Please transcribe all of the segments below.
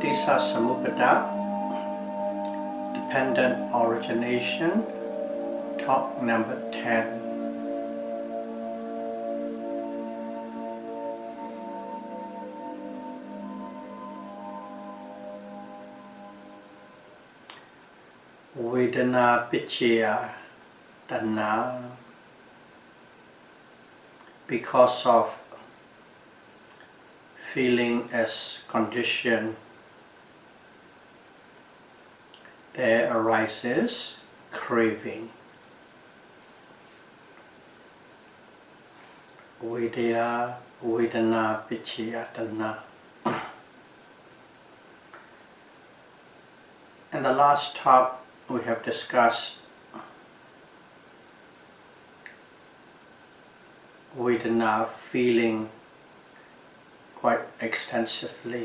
Paticcasamuppada, Dependent Origination, Talk number 10. Vedana Paccaya Tanha. Because of feeling as condition, there arises craving. Vedana Paccaya Tanha. In the last talk, we have discussed Vedana feeling quite extensively.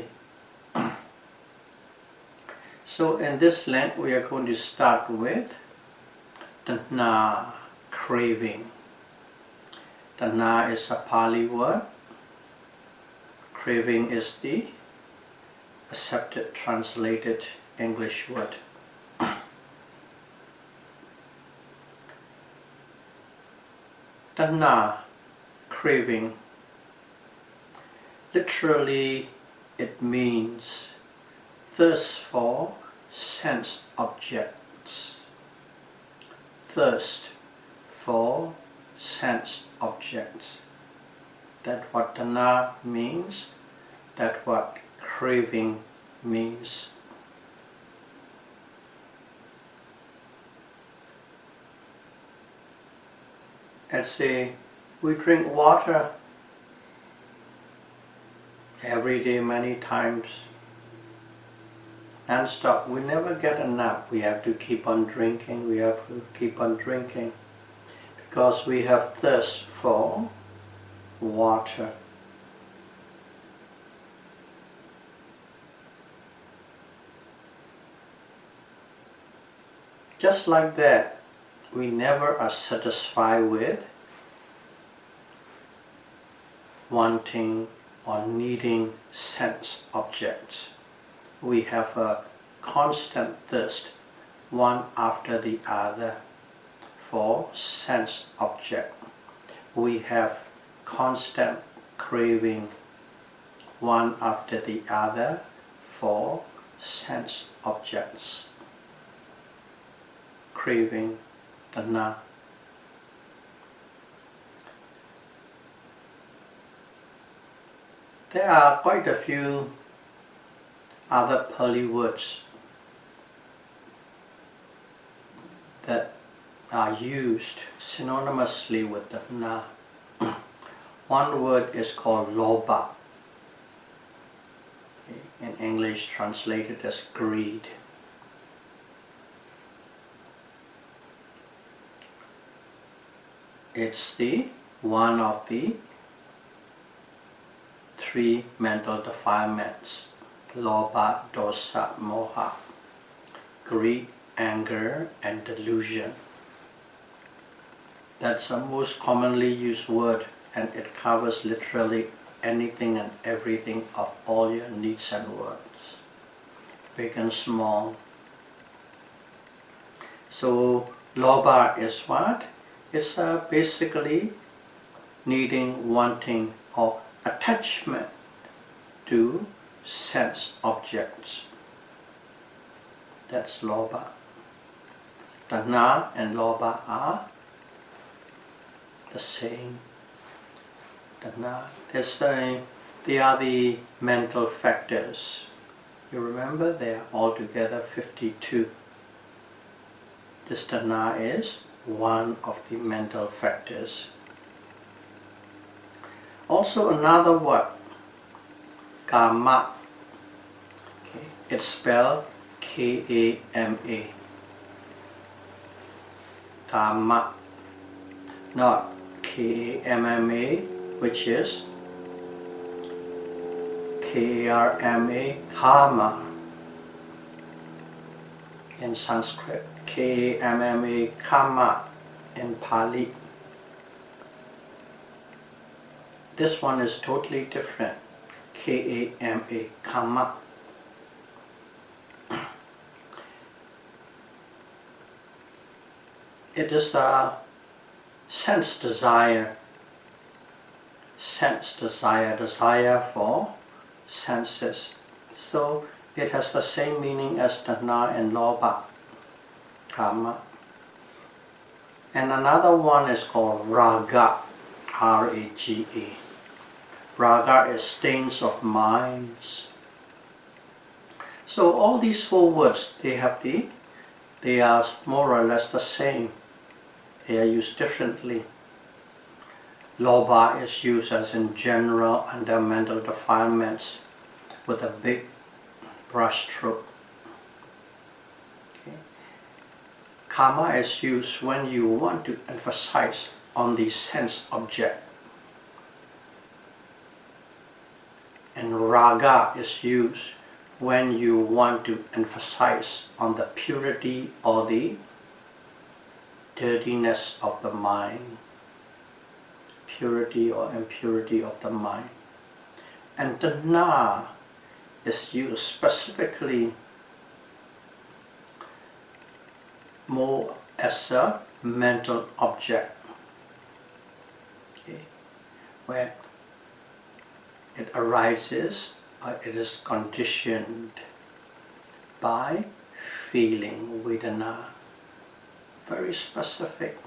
So in this length we are going to start with Tanha, craving. Tanha is a Pali word. Craving is the accepted translated English word. Tanha, craving. Literally, it means thirst for sense objects. Thirst for sense objects. That's what tanha means. That's what craving means. Let's say we drink water every day, many times, non-stop. We never get enough. We have to keep on drinking. We have to keep on drinking because we have thirst for water. Just like that, we never are satisfied with wanting or needing sense objects. We have a constant thirst, one after the other, for sense object. We have constant craving, one after the other, for sense objects. Craving, tanha. There are quite a few other Pali words that are used synonymously with tanha. One word is called lobha, in English translated as greed. It's the one of the three mental defilements: lobha, dosa, moha, greed, anger, and delusion. That's the most commonly used word, and it covers literally anything and everything of all your needs and wants, big and small. So lobha is what? It's basically needing, wanting, or attachment to sense objects. That's lobha. Tanha and lobha are the same. Tanha, they are the mental factors. You remember, they are altogether 52. This tanha is one of the mental factors. Also another word, kama. Okay. It's spelled K-A-M-A. Kama, not K-A-M-M-A, which is K-A-R-M-A, karma in Sanskrit, K-A-M-M-A, kama in Pali. This one is totally different. K-A-M-A, kama. it is a sense desire, desire for senses. So it has the same meaning as tanha and lobha, kama. And another one is called raga, R-A-G-A. Raga is stains of minds. So all these four words, they are more or less the same. They are used differently. Lobha is used as in general under mental defilements with a big brush stroke. Okay. Kama is used when you want to emphasize on the sense object. And raga is used when you want to emphasize on the purity or the dirtiness of the mind. Purity or impurity of the mind. And tanha is used specifically more as a mental object, okay, where it arises or it is conditioned by feeling, vedana, very specific.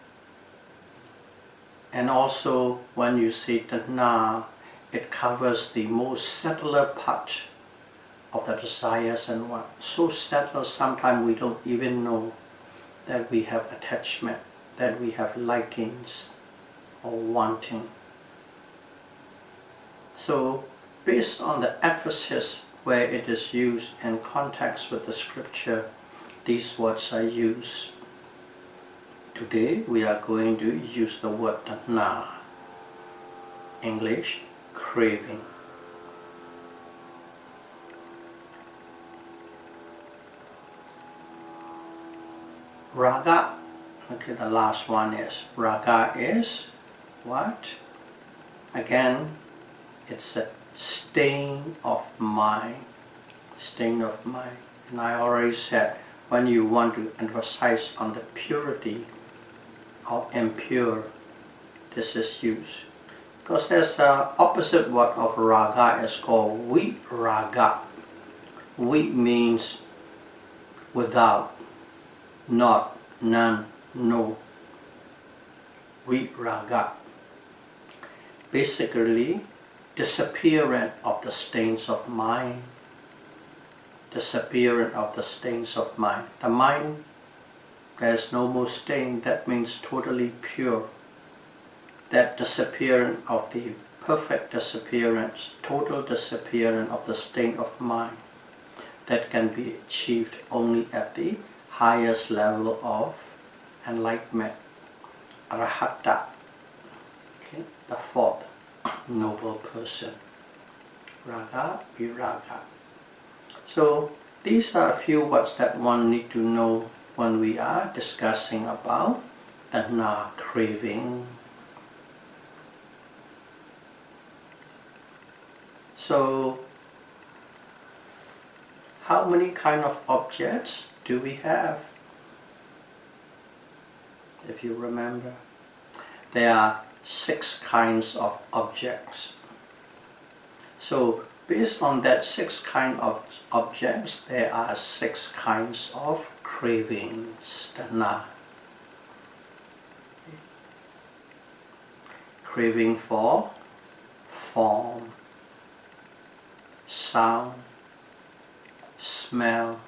And also when you see tanha, it covers the most subtler part of the desires and what. So subtle sometimes we don't even know that we have attachment, that we have likings or wanting. So based on the emphasis where it is used in context with the scripture, these words are used. Today we are going to use the word tanha, English, craving. Raga, okay, the last one is, raga is what? Again, it's a stain of mind, stain of mind. And I already said, when you want to emphasize on the purity or impure, this is used. Because there's the opposite word of raga is called viraga. Vi means without, not, none, no. Viraga. Basically, disappearance of the stains of mind. Disappearance of the stains of mind. The mind, there's no more stain, that means totally pure. That disappearance of the perfect disappearance, total disappearance of the stain of mind, that can be achieved only at the highest level of enlightenment, arahata, okay, the fourth noble person, raga, viraga. So these are a few words that one need to know when we are discussing about tanha, craving. So how many kind of objects do we have? If you remember, there are 6 kinds of objects. So based on that 6 kinds of objects, there are 6 kinds of cravings, tanha. Craving for form, sound, smell,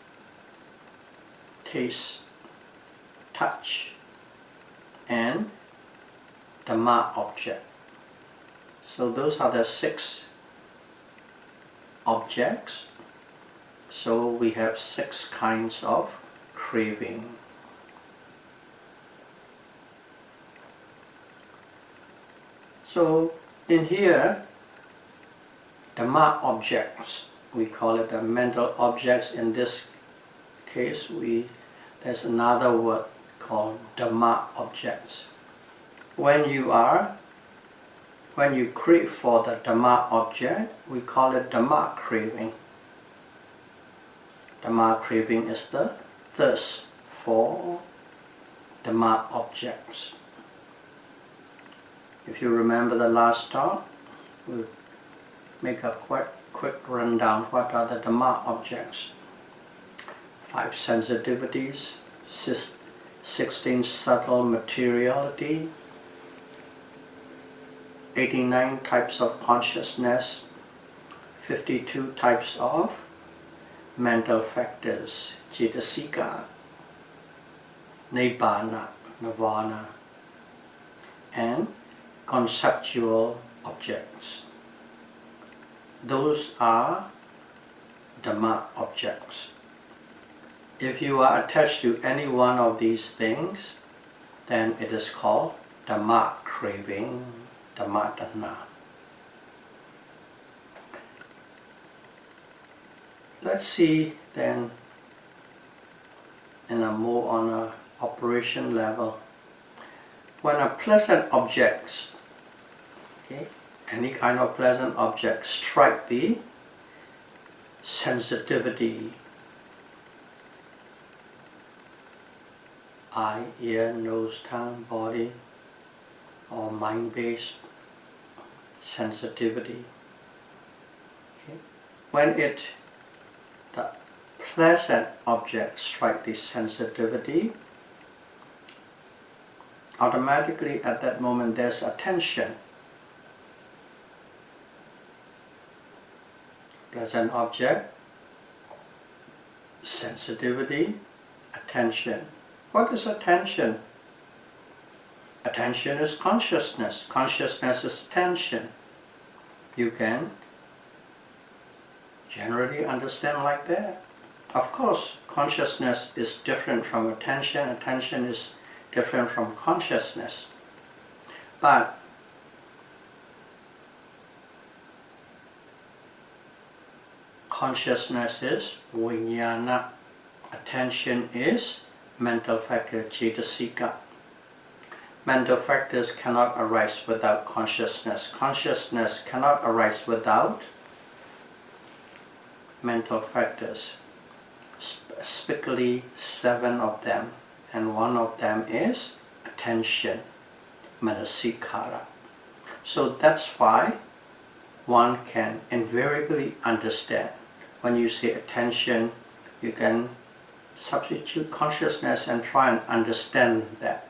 taste, touch, and dhamma object. So those are the 6 objects. So we have 6 kinds of craving. So in here, dhamma objects, we call it the mental objects. In this case, there's another word called dhamma objects. When you crave for the dhamma object, we call it dhamma craving. Dhamma craving is the thirst for Dhamma objects. If you remember the last talk, we'll make a quick rundown. What are the Dhamma objects? 5 sensitivities, 16 subtle materiality, 89 types of consciousness, 52 types of mental factors, Cetasika, Nibbana, Nirvana, and conceptual objects. Those are Dhamma objects. If you are attached to any one of these things, then it is called Dhamma craving, Dhamma tanha. Let's see then in a more on a operation level. When a pleasant objects, okay, any kind of pleasant object strike the sensitivity, eye, ear, nose, tongue, body, or mind-based sensitivity. Okay. When the pleasant object strike the sensitivity, automatically at that moment there's attention. Pleasant object, sensitivity, attention. What is attention? Attention is consciousness. Consciousness is attention. You can generally understand like that. Of course, consciousness is different from attention. Attention is different from consciousness. But consciousness is vijnana. Attention is mental factor, cetasika. Mental factors cannot arise without consciousness. Consciousness cannot arise without mental factors. Specifically 7 of them, and one of them is attention, manasikara. So that's why one can invariably understand. When you say attention, you can substitute consciousness and try and understand that.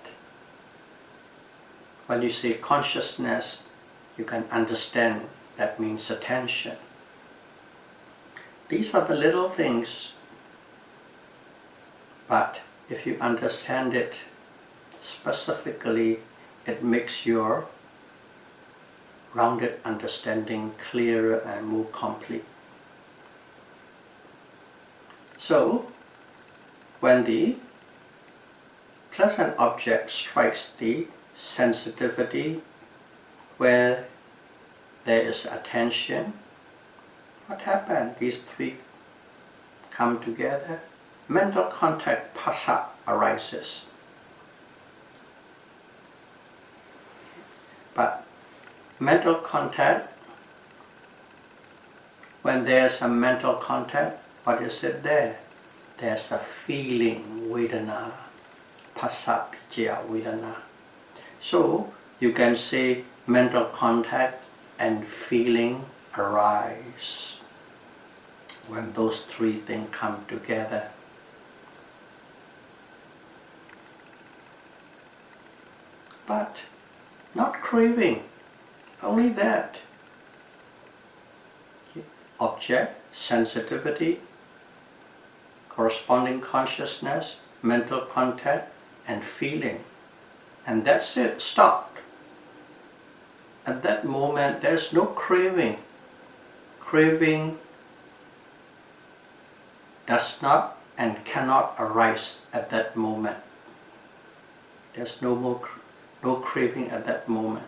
When you say consciousness, you can understand that means attention. These are the little things, but if you understand it specifically, it makes your rounded understanding clearer and more complete. So, when the pleasant object strikes the sensitivity where there is attention, what happened? These 3 come together. Mental contact, phassa, arises. But mental contact, when there's a mental contact, what is it there? There's a feeling, vedana, phassa, picaya, vedana. So you can say mental contact and feeling arise when those 3 things come together. But not craving, only that. Object, sensitivity, corresponding consciousness, mental contact, and feeling. And that's it, stopped. At that moment, there's no craving. Craving does not and cannot arise at that moment. There's no craving at that moment.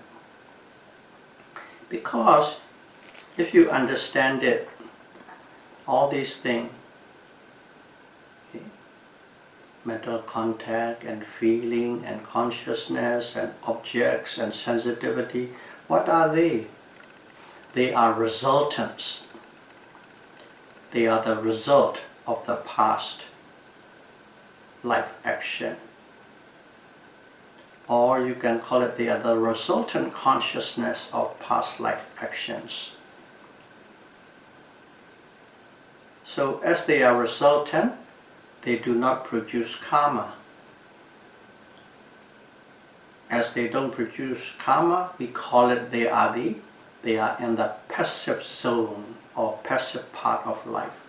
Because if you understand it, all these things, okay, mental contact and feeling and consciousness and objects and sensitivity, what are they? They are resultants. They are the result of the past life action. or you can call it the other resultant consciousness of past life actions. So as they are resultant, they do not produce karma. As they don't produce karma, we call it they are in the passive zone or passive part of life.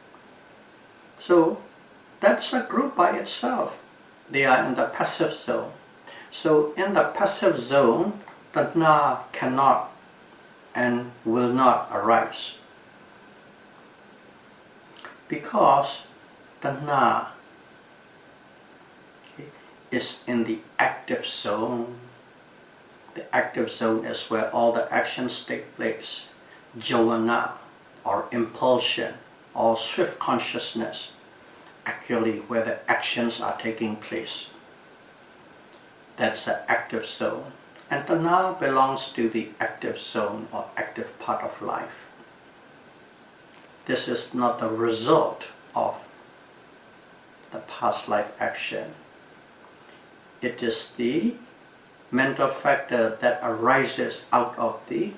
So that's a group by itself. They are in the passive zone. So in the passive zone, tanha cannot and will not arise. Because tanha is in the active zone. The active zone is where all the actions take place. Jhana, or impulsion, or swift consciousness, actually where the actions are taking place. That's the active zone. And tanha belongs to the active zone or active part of life. This is not the result of the past life action. It is the mental factor that arises out of the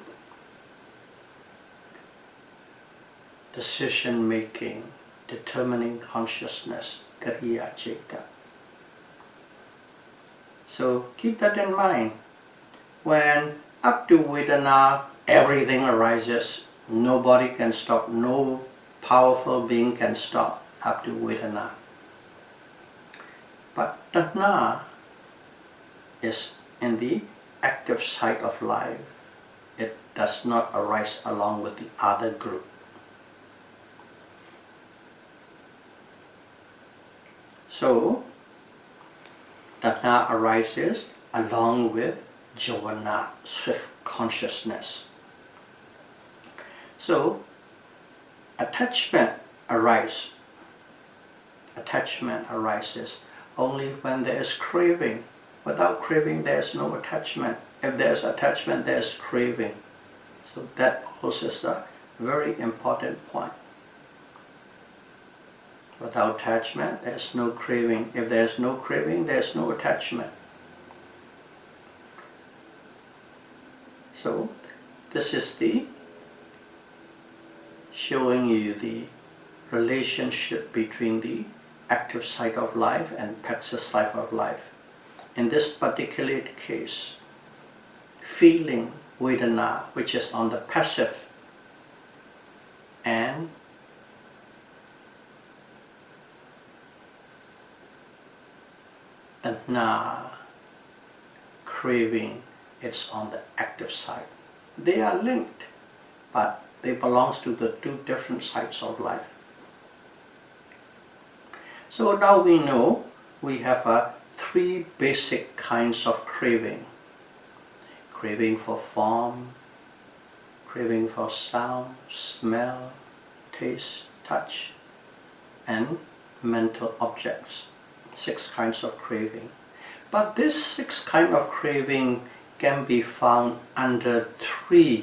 decision making, determining consciousness, Kriya Citta. So keep that in mind. When up to Vedana, everything arises, nobody can stop, no powerful being can stop up to Vedana. But tanha is in the active side of life. It does not arise along with the other group. So tanha arises along with jhana, swift consciousness. So attachment arises. Attachment arises only when there is craving. Without craving, there is no attachment. If there is attachment, there is craving. So that also is a very important point. Without attachment, there is no craving. If there is no craving, there is no attachment. So this is the showing you the relationship between the active side of life and passive side of life. In this particular case, feeling Vedana, which is on the passive, and tanha, craving, it's on the active side. They are linked, but they belong to the two different sides of life. So now we know we have three basic kinds of craving. Craving for form, craving for sound, smell, taste, touch, and mental objects. 6 kinds of craving. But this 6 kinds of craving can be found under 3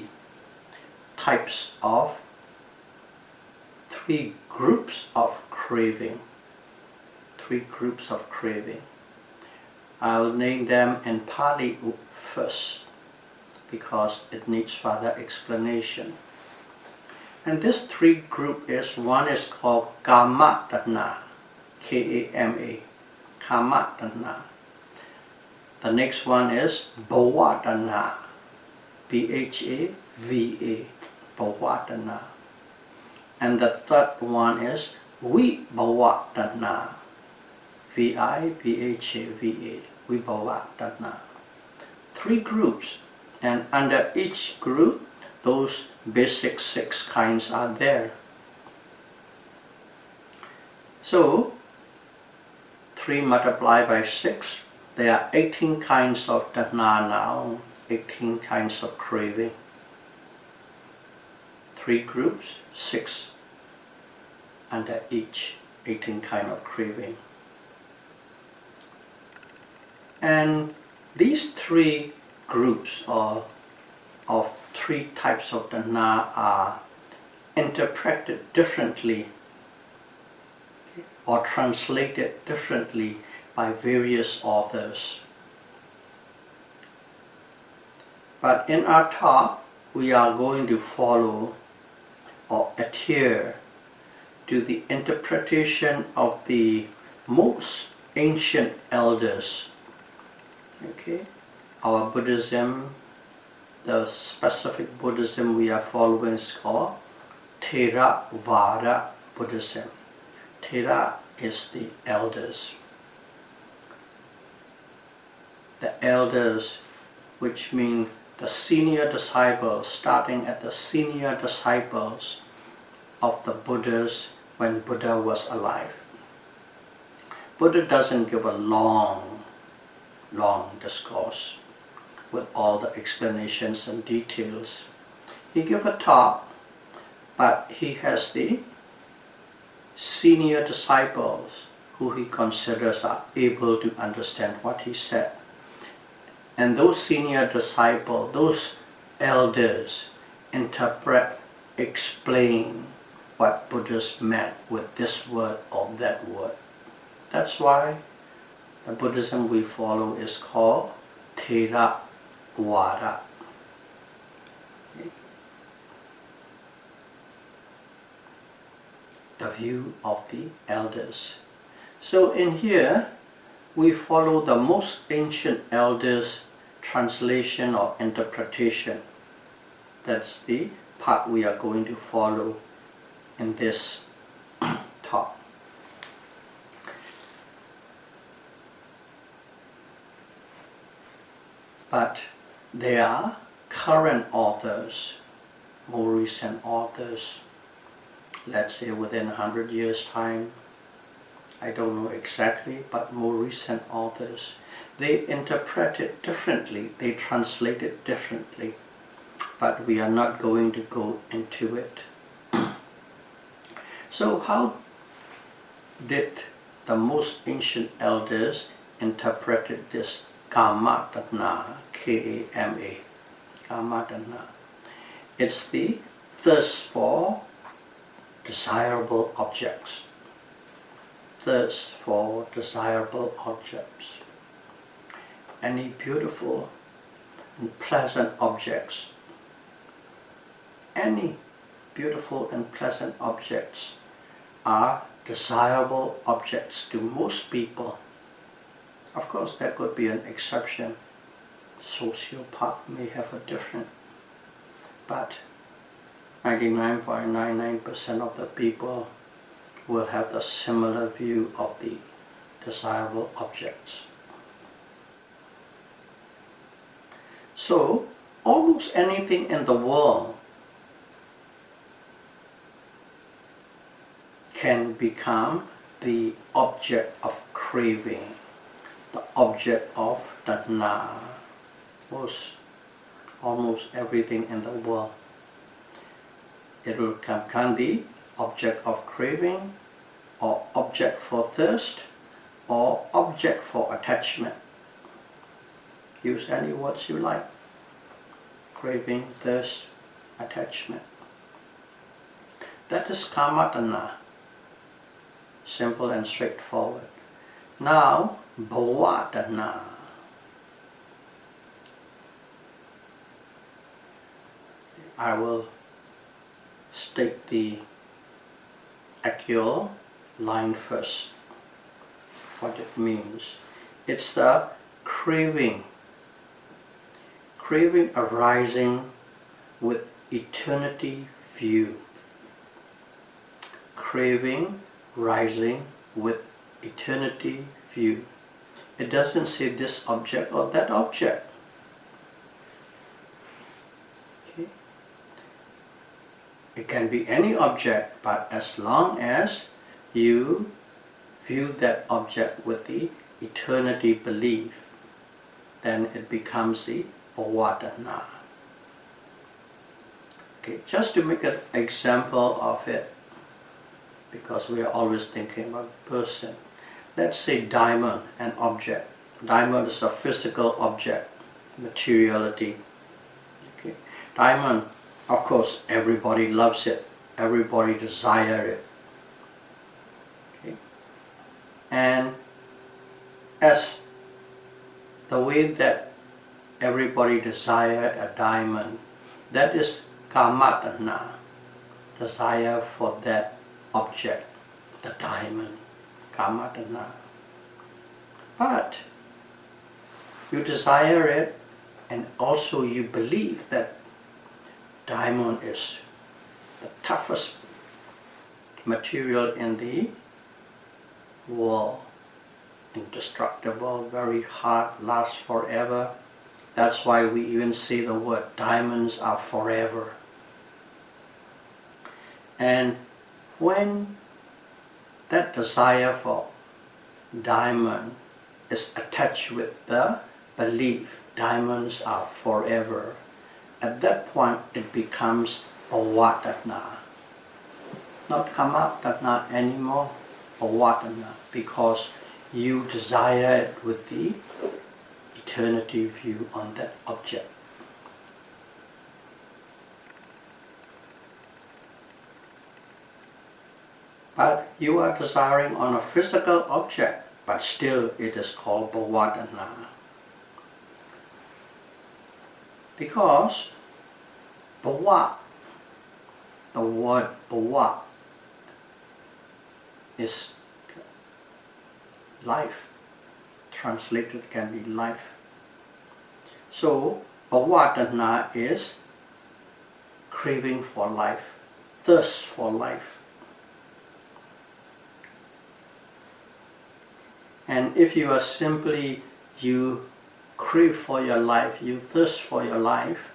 groups of craving. 3 groups of craving. I'll name them in Pali first because it needs further explanation. And this 3 group is, one is called Kama tanha, K-A-M-A, Kama tanha. The next one is Bhava tanha, B-H-A-V-A, Bhava tanha. And the third one is Vibhava tanha, V-I-B-H-A-V-A, Vibhava tanha. 3 groups, and under each group, those basic 6 kinds are there. So 3 multiplied by 6, there are 18 kinds of tanha now, 18 kinds of craving. 3 groups, 6 under each, 18 kind of craving. And these 3 groups of 3 types of tanha are interpreted differently or translated differently by various authors. But in our talk, we are going to follow or adhere to the interpretation of the most ancient elders. Okay, our Buddhism, the specific Buddhism we are following is called Theravada Buddhism. Thera is the elders. The elders, which mean the senior disciples, starting at the senior disciples of the Buddhas when Buddha was alive. Buddha doesn't give a long discourse with all the explanations and details. He gives a talk, but he has the senior disciples who he considers are able to understand what he said. And those senior disciples, those elders, interpret, explain what Buddhists meant with this word or that word. That's why the Buddhism we follow is called Theravada. The view of the elders. So in here, we follow the most ancient elders' translation or interpretation. That's the part we are going to follow in this talk. But there are current authors, more recent authors, let's say within 100 years' time, I don't know exactly, but more recent authors, they interpret it differently, they translate it differently, but we are not going to go into it. So how did the most ancient elders interpret this Kama-tanha, K-A-M-A, Kama-tanha? It's the thirst for desirable objects. Thirst for desirable objects. Any beautiful and pleasant objects. Any beautiful and pleasant objects are desirable objects to most people. Of course, there could be an exception. Sociopath may have a different, but 99.99% of the people will have the similar view of the desirable objects. So, almost anything in the world can become the object of craving, the object of tanha. Almost everything in the world. It will can be object of craving, or object for thirst, or object for attachment. Use any words you like. Craving, thirst, attachment. That is Kama-tanha. Simple and straightforward. Now, Bhava-tanha. I will state the actual line first, what it means. It's the craving arising with eternity view. Craving rising with eternity view. It doesn't say this object or that object. Okay. It can be any object, but as long as you view that object with the eternity belief, then it becomes the Bhava-tanha. Okay, just to make an example of it, because we are always thinking about person. Let's say diamond, an object. Diamond is a physical object, materiality. Okay. Diamond, of course, everybody loves it. Everybody desires it. Okay. And as the way that everybody desire a diamond. That is Kamatanha, desire for that object, the diamond, Kamatanha. But you desire it, and also you believe that diamond is the toughest material in the world, indestructible, very hard, lasts forever. That's why we even say the word diamonds are forever. And when that desire for diamond is attached with the belief diamonds are forever, at that point it becomes Bhavatana. Not Kamatanha anymore, Bhavatana, because you desire it with the eternity view on that object. But you are desiring on a physical object, but still it is called Bhavatana. Because Bhava, the word Bhava, is life. Translated can be life. So Bhavatana is craving for life, thirst for life. And if you are simply, you crave for your life, you thirst for your life,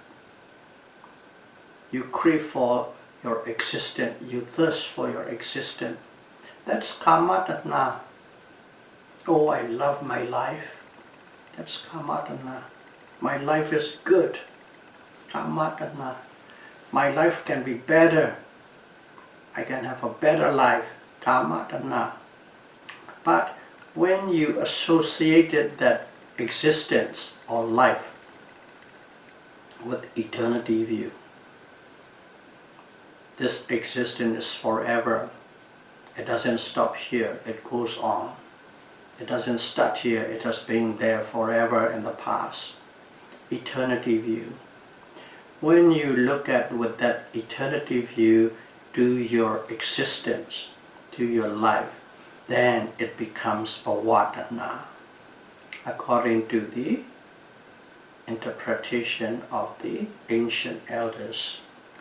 you crave for your existence, you thirst for your existence, that's Kamatanha. Oh, I love my life. That's Kamatanha. My life is good. Kamatanha. My life can be better. I can have a better life. Kamatanha. But when you associated that existence or life with eternity view, this existence is forever. It doesn't stop here, it goes on. It doesn't start here, it has been there forever in the past. Eternity view. When you look at with that eternity view to your existence, to your life, then it becomes Bhavatana, according to the interpretation of the ancient elders.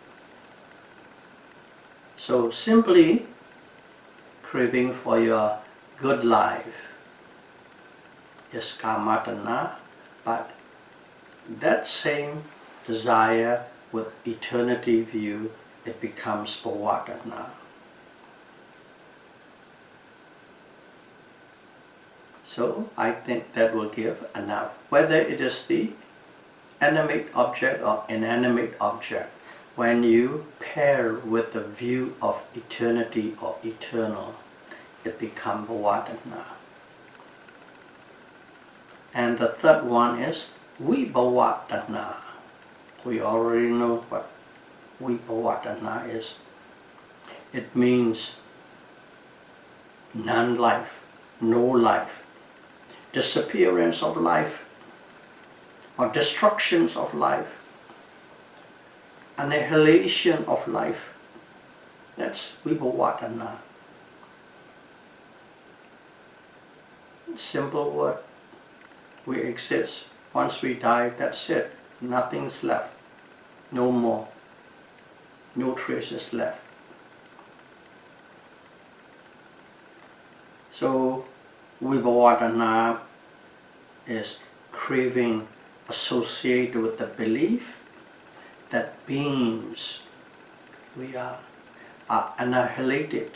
So simply craving for your good life is Kamatanha, but that same desire with eternity view, it becomes Bhavatana. So I think that will give enough. Whether it is the animate object or inanimate object, when you pair with the view of eternity or eternal, it becomes Bhavatana. And the third one is Vibhavatana. We already know what Vibhavatana is. It means non-life, no life, disappearance of life, or destructions of life, annihilation of life. That's Vibhavatana. Simple word. We exist. Once we die, that's it. Nothing's left. No more. No traces left. So Vibhavatana is craving associated with the belief that beings, we are annihilated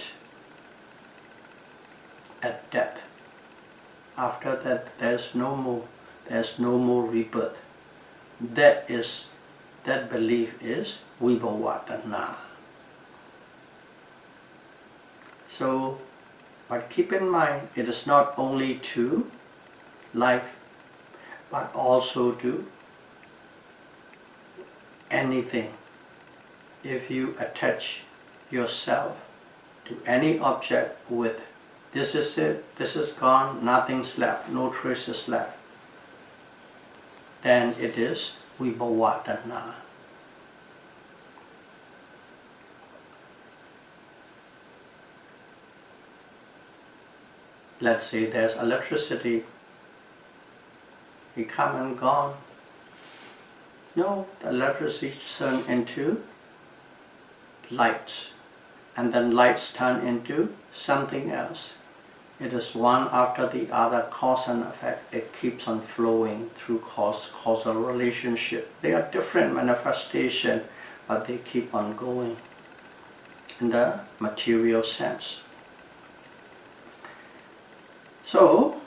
at death. After that, there's no more rebirth. That belief is Vibhavatana. So, but keep in mind, it is not only to life, but also to anything. If you attach yourself to any object with this is it, this is gone, nothing's left, no traces left, then it is Vibhava Tanha. Let's say there's electricity, it come and gone. No, the electricity turn into lights, and then lights turn into something else. It is one after the other, cause and effect. It keeps on flowing through causal relationship. They are different manifestations, but they keep on going in the material sense. So,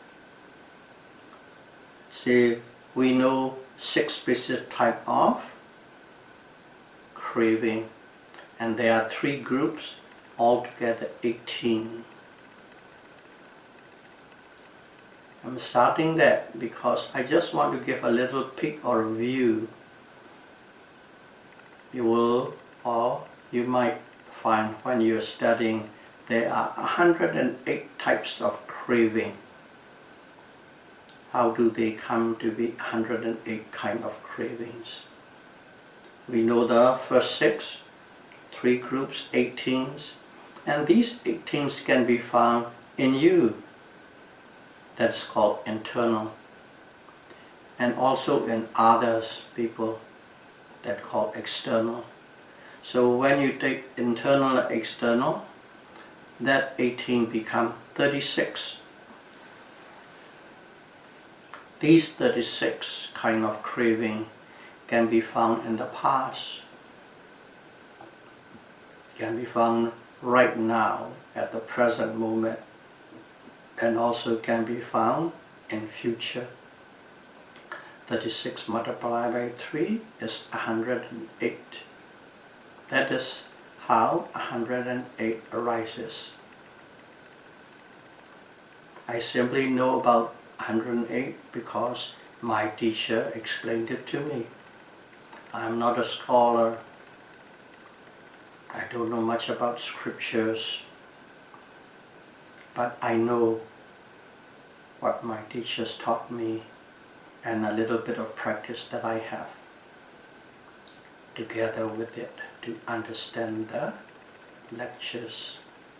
see, we know 6 basic types of craving, and there are 3 groups, altogether 18. I'm starting that because I just want to give a little peek or view. You will, or you might find when you're studying, there are 108 types of craving. How do they come to be 108 kind of cravings? We know the first 6, 3 groups, 18s, and these 18s can be found in you. That's called internal, and also in others, people, that called external. So when you take internal and external, that 18 become 36. These 36 kind of craving can be found in the past, can be found right now at the present moment, and also can be found in future. 36 multiplied by 3 is 108. That is how 108 arises. I simply know about 108 because my teacher explained it to me. I am not a scholar. I don't know much about scriptures, but I know what my teachers taught me and a little bit of practice that I have together with it to understand the lectures.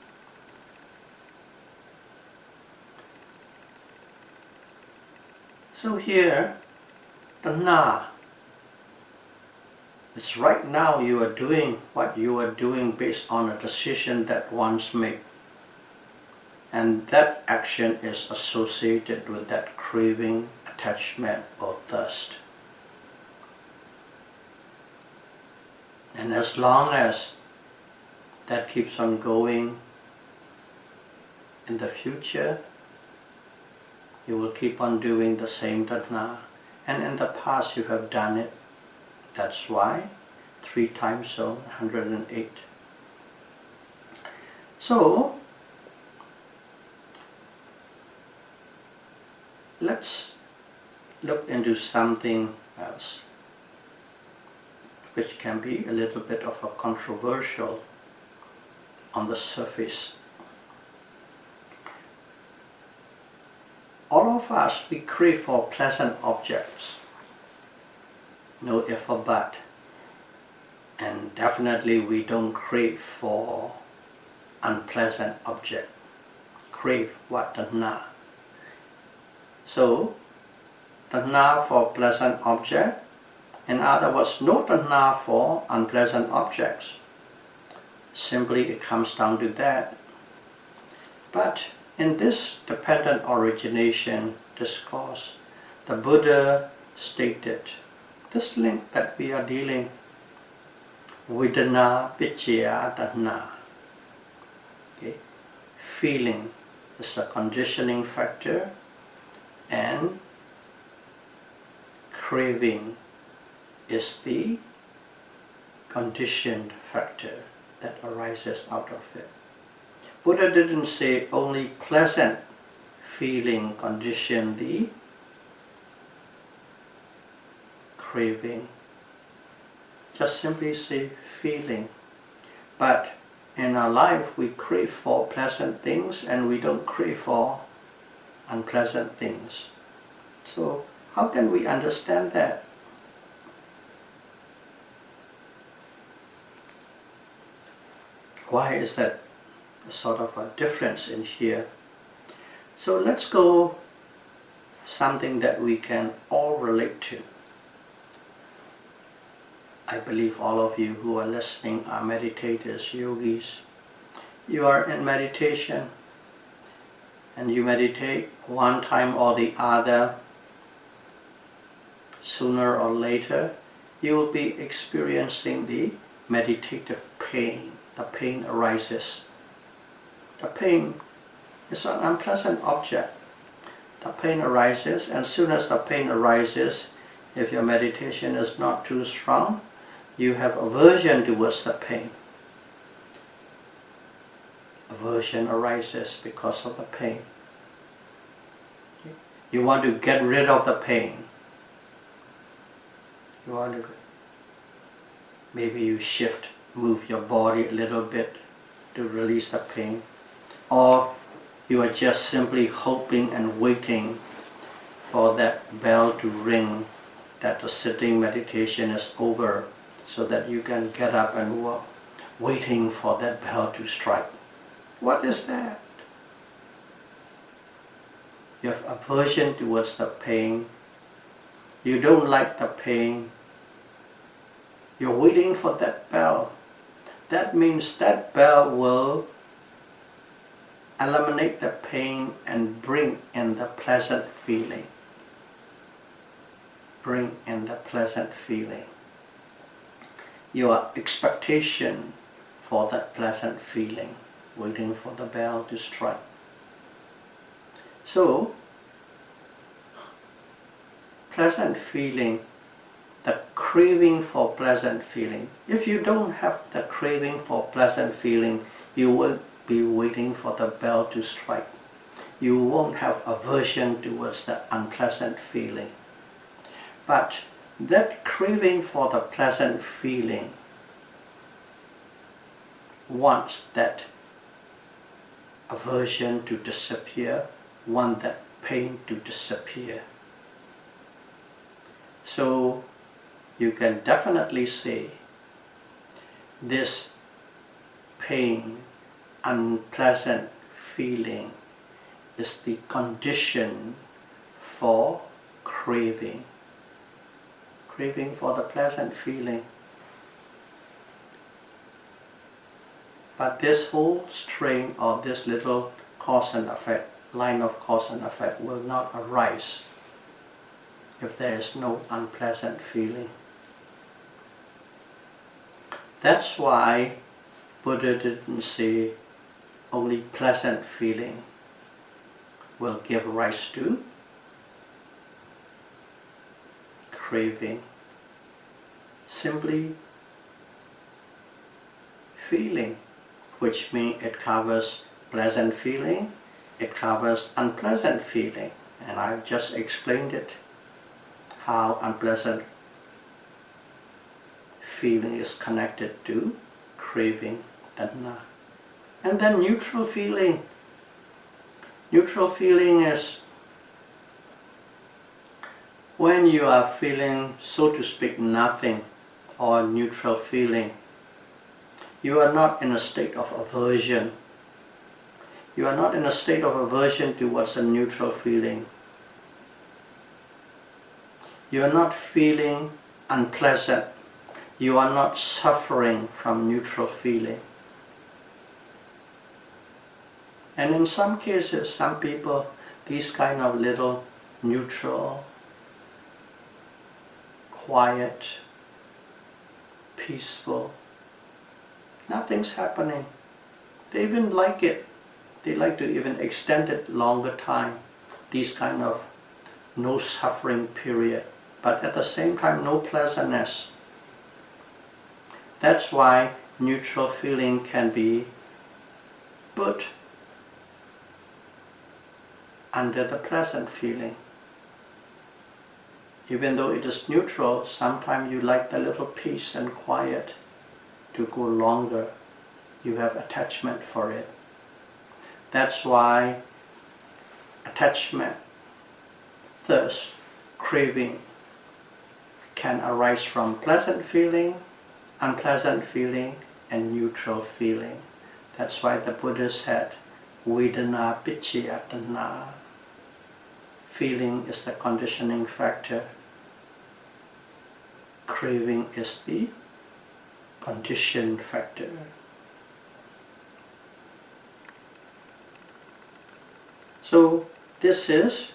So here, the na. It's right now you are doing what you are doing based on a decision that once made. And that action is associated with that craving, attachment, or thirst. And as long as that keeps on going, in the future, you will keep on doing the same dana. And in the past you have done it. That's why 3 times so, 108. So, let's look into something else, which can be a little bit of a controversial on the surface. All of us, we crave for pleasant objects. No if or but. And definitely we don't crave for unpleasant object. Crave what? Tanha. So, tanha for pleasant object. In other words, no tanha for unpleasant objects. Simply it comes down to that. But in this dependent origination discourse, the Buddha stated this link that we are dealing with, vedana vichaya tanha. Okay. Feeling is a conditioning factor, and craving is the conditioned factor that arises out of it. Buddha didn't say only pleasant feeling condition the craving. Just simply say feeling. But in our life we crave for pleasant things and we don't crave for unpleasant things. So How can we understand that? Why is that sort of a difference in here? So let's go something that we can all relate to. I believe all of you who are listening are meditators, yogis. You are in meditation and you meditate one time or the other. Sooner or later, you will be experiencing the meditative pain. The pain arises. The pain is an unpleasant object. The pain arises, and as soon as the pain arises, if your meditation is not too strong, you have aversion towards the pain. Aversion arises because of the pain. You want to get rid of the pain. You want to, maybe you move your body a little bit to release the pain. Or you are just simply hoping and waiting for that bell to ring, that the sitting meditation is over, so that you can get up and walk, waiting for that bell to strike. What is that? You have aversion towards the pain. You don't like the pain. You're waiting for that bell. That means that bell will eliminate the pain and bring in the pleasant feeling. Bring in the pleasant feeling. Your expectation for that pleasant feeling, waiting for the bell to strike. So, pleasant feeling, the craving for pleasant feeling. If you don't have the craving for pleasant feeling, you won't be waiting for the bell to strike. You won't have aversion towards the unpleasant feeling. But that craving for the pleasant feeling wants that aversion to disappear, wants that pain to disappear. So you can definitely say this pain, unpleasant feeling is the condition for craving. Craving for the pleasant feeling. But this whole strain or this little cause and effect, line of cause and effect will not arise if there is no unpleasant feeling. That's why Buddha didn't say only pleasant feeling will give rise to craving. Simply feeling, which means it covers pleasant feeling, it covers unpleasant feeling. And I've just explained it, how unpleasant feeling is connected to craving, tanha. And then neutral feeling. Neutral feeling is when you are feeling, so to speak, nothing, or neutral feeling. You are not in a state of aversion. You are not in a state of aversion towards a neutral feeling. You are not feeling unpleasant. You are not suffering from neutral feeling. And in some cases, some people, these kind of little neutral, quiet, peaceful, nothing's happening. They even like it. They like to even extend it longer time. These kind of no suffering period, but at the same time no pleasantness. That's why neutral feeling can be put under the pleasant feeling. Even though it is neutral, sometimes you like the little peace and quiet to go longer. You have attachment for it. That's why attachment, thirst, craving can arise from pleasant feeling, unpleasant feeling, and neutral feeling. That's why the Buddha said, Vedana Piccayatana. Feeling is the conditioning factor. Craving is the condition factor. So this is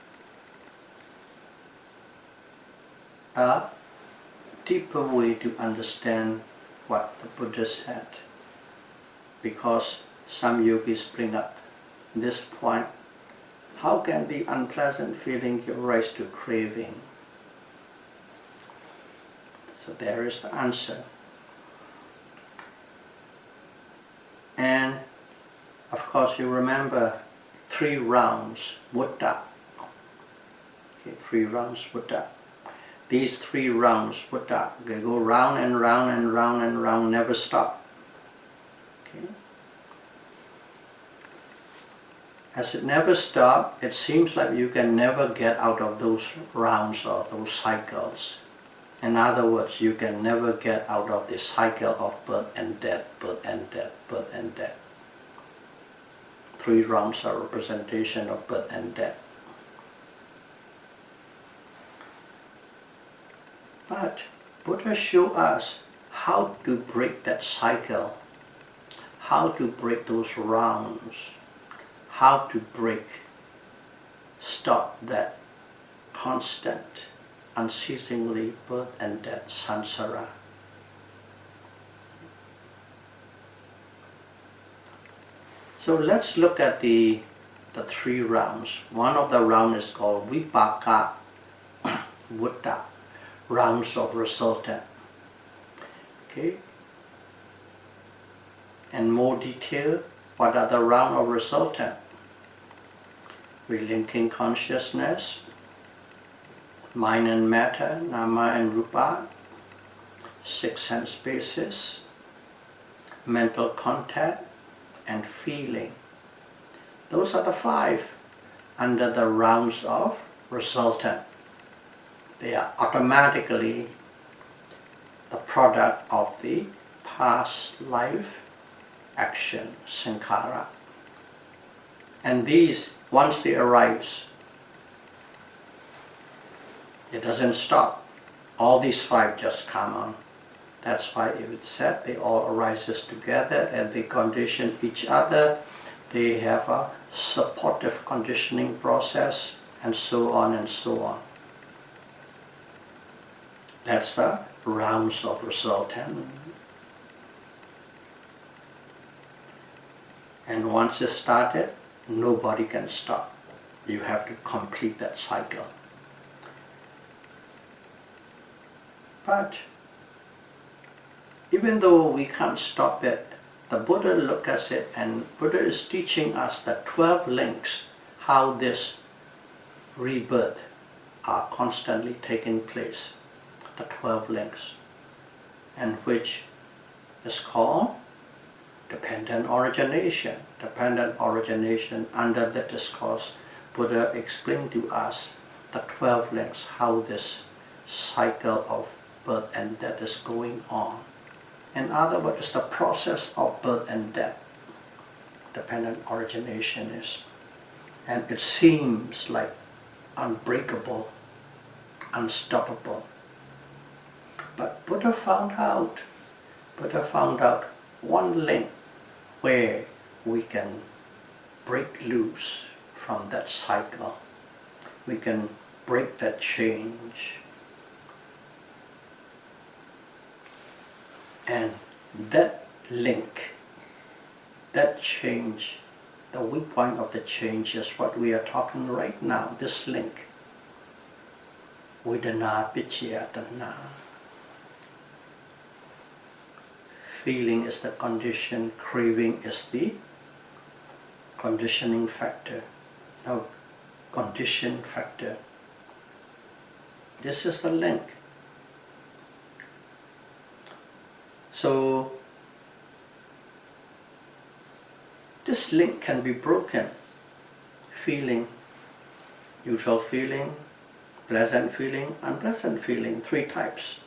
a deeper way to understand what the Buddha said, because some yogis bring up this point: how can the unpleasant feeling give rise to craving? So there is the answer. And of course you remember 3 rounds Buddha. Okay, 3 rounds Buddha. These 3 rounds Buddha, they go round and round and round and round, never stop. Okay. As it never stops, it seems like you can never get out of those rounds or those cycles. In other words, you can never get out of the cycle of birth and death, birth and death, birth and death. 3 rounds are representation of birth and death. But Buddha showed us how to break that cycle, how to break those rounds, how to stop that constant, unceasingly birth and death samsara. So let's look at the 3 rounds. One of the rounds is called Vipaka Buddha, rounds of resultant. Okay? And more detail, what are the rounds of resultant? Relinking consciousness, mind and matter, nama and rupa, 6 sense bases, mental contact, and feeling. Those are the 5 under the rounds of resultant. They are automatically the product of the past life action, sankhara. And these, once they arise, it doesn't stop. All these 5 just come on. That's why it said they all arises together and they condition each other. They have a supportive conditioning process, and so on and so on. That's the rounds of resultant. And once it's started, nobody can stop. You have to complete that cycle. But even though we can't stop it, the Buddha looked at it, and Buddha is teaching us the 12 links, how this rebirth are constantly taking place. The 12 links, and which is called dependent origination. Dependent origination, under the discourse, Buddha explained to us the 12 links, how this cycle of birth and death is going on. In other words, it's the process of birth and death. Dependent origination is. And it seems like unbreakable, unstoppable. But Buddha found out one link where we can break loose from that cycle. We can break that change. And that link, that change, the weak point of the change is what we are talking right now, this link. Vedana Piccayatana. Feeling is the condition, craving is the conditioning factor. No, condition factor. This is the link. So this link can be broken. Feeling, neutral feeling, pleasant feeling, unpleasant feeling, three types.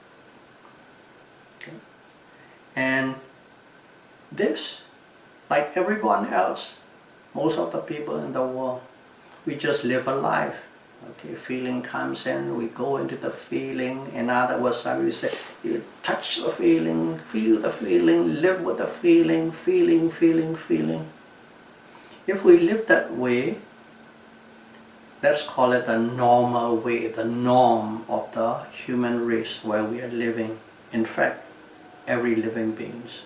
Okay. And this, like everyone else, most of the people in the world, we just live a life. Okay, feeling comes in, we go into the feeling. In other words, we say, you touch the feeling, feel the feeling, live with the feeling, feeling, feeling, feeling. If we live that way, let's call it the normal way, the norm of the human race where we are living. In fact, every living beings,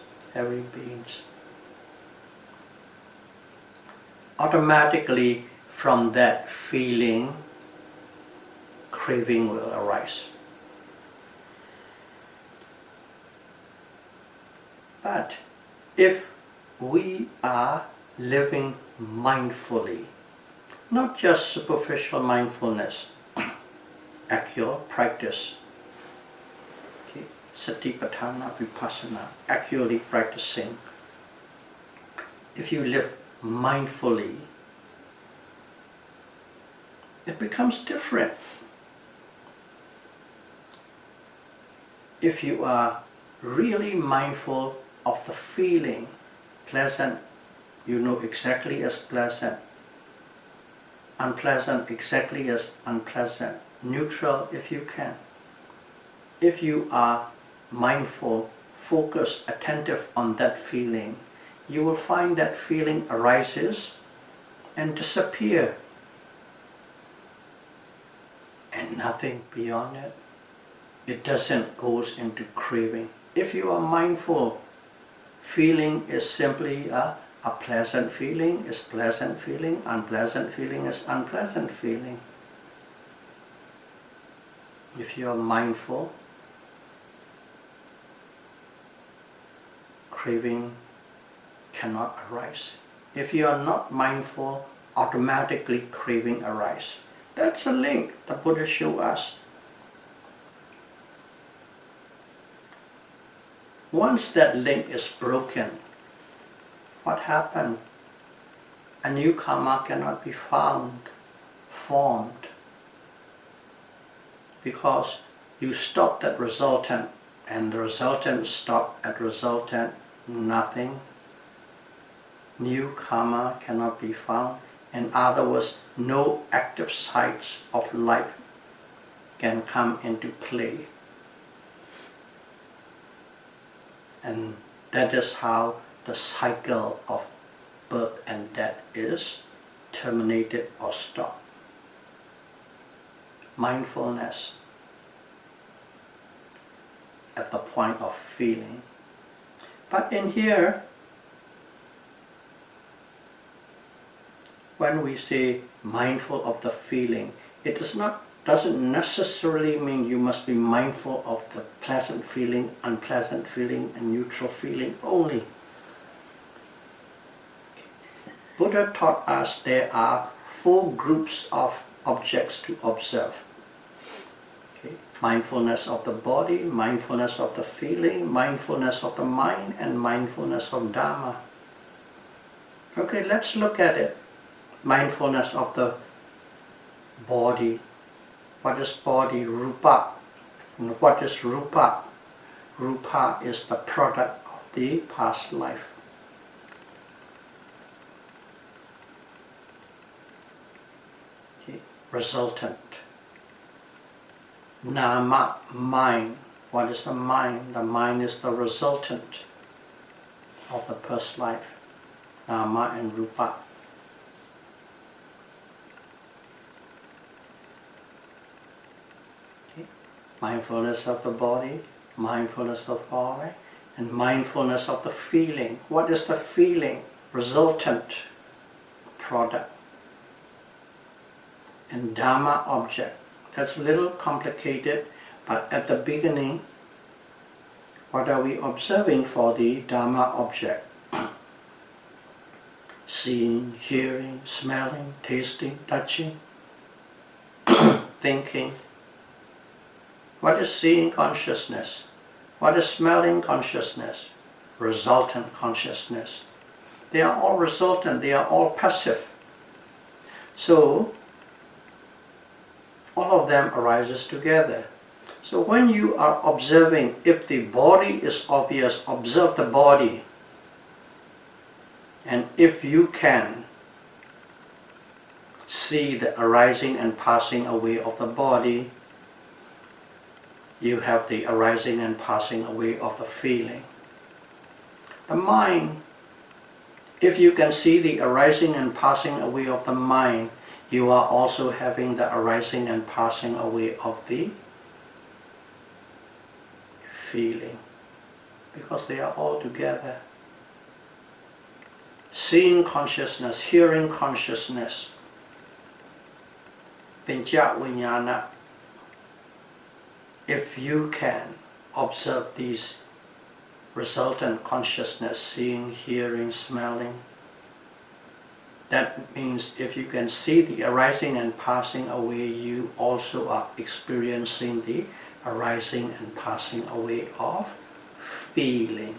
automatically from that feeling, craving will arise. But if we are living mindfully, not just superficial mindfulness, actual practice, okay, Satipatthana Vipassana, actually practicing. If you live mindfully, it becomes different. If you are really mindful of the feeling, pleasant, you know exactly as pleasant, unpleasant exactly as unpleasant, neutral if you can. If you are mindful, focused, attentive on that feeling, you will find that feeling arises and disappear, and nothing beyond it. It doesn't go into craving. If you are mindful, feeling is simply a pleasant feeling is pleasant feeling, unpleasant feeling is unpleasant feeling. If you are mindful, craving cannot arise. If you are not mindful, automatically craving arises. That's a link the Buddha showed us. Once that link is broken, what happened? A new karma cannot be formed, because you stop that resultant, and the resultant stopped at resultant, nothing. New karma cannot be found. In other words, no active sides of life can come into play. And that is how the cycle of birth and death is terminated or stopped. Mindfulness at the point of feeling. But in here, when we say mindful of the feeling, it doesn't necessarily mean you must be mindful of the pleasant feeling, unpleasant feeling, and neutral feeling only. Buddha taught us there are 4 groups of objects to observe. Okay. Mindfulness of the body, mindfulness of the feeling, mindfulness of the mind, and mindfulness of Dharma. Okay, let's look at it. Mindfulness of the body. What is body? Rupa. And what is Rupa? Rupa is the product of the past life. Okay. Resultant. Nama, mind. What is the mind? The mind is the resultant of the past life. Nama and Rupa. Mindfulness of the body, mindfulness of body, and mindfulness of the feeling. What is the feeling? Resultant, product. And Dharma, object. That's a little complicated, but at the beginning, what are we observing for the Dharma object? Seeing, hearing, smelling, tasting, touching, thinking. What is seeing consciousness? What is smelling consciousness? Resultant consciousness. They are all resultant, they are all passive. So, all of them arises together. So when you are observing, if the body is obvious, observe the body. And if you can see the arising and passing away of the body, you have the arising and passing away of the feeling. The mind, if you can see the arising and passing away of the mind, you are also having the arising and passing away of the feeling, because they are all together. Seeing consciousness, hearing consciousness, Pincha Vijnana, if you can observe these resultant consciousness, seeing, hearing, smelling, that means if you can see the arising and passing away, you also are experiencing the arising and passing away of feeling.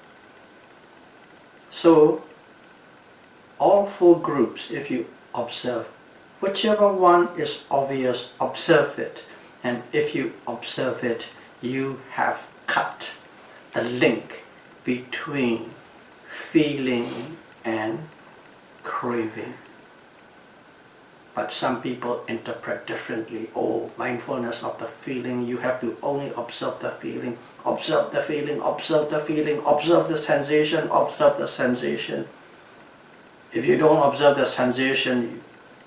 So all four groups, if you observe, whichever one is obvious, observe it. And if you observe it, you have cut the link between feeling and craving. But some people interpret differently. Oh, mindfulness of the feeling, you have to only observe the feeling, observe the feeling, observe the feeling, observe the sensation, observe the sensation. If you don't observe the sensation,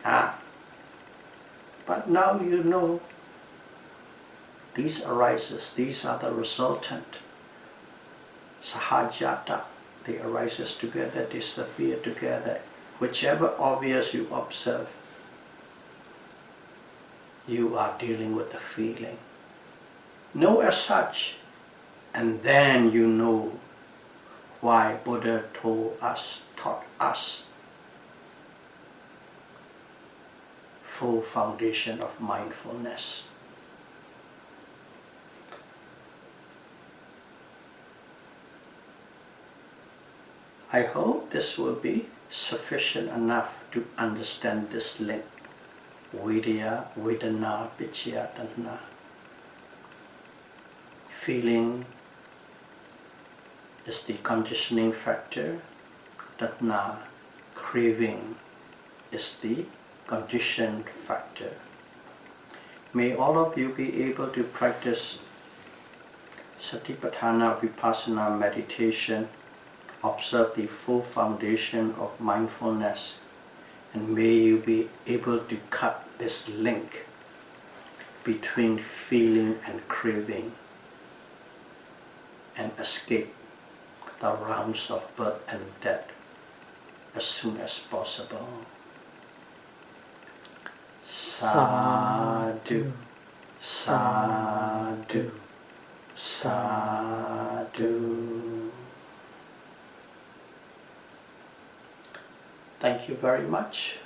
but now you know these arises, these are the resultant. Sahajata, they arises together, disappear together. Whichever obvious you observe, you are dealing with the feeling. Know as such, and then you know why Buddha told us, taught us, full foundation of mindfulness. I hope this will be sufficient enough to understand this link. Vidya, Vedana, Vichya, Tanha. Feeling is the conditioning factor. Tanha, craving, is the conditioned factor. May all of you be able to practice Satipatthana Vipassana meditation, observe the full foundation of mindfulness, and may you be able to cut this link between feeling and craving and escape the rounds of birth and death as soon as possible. Sadhu, sadhu, sadhu. Thank you very much.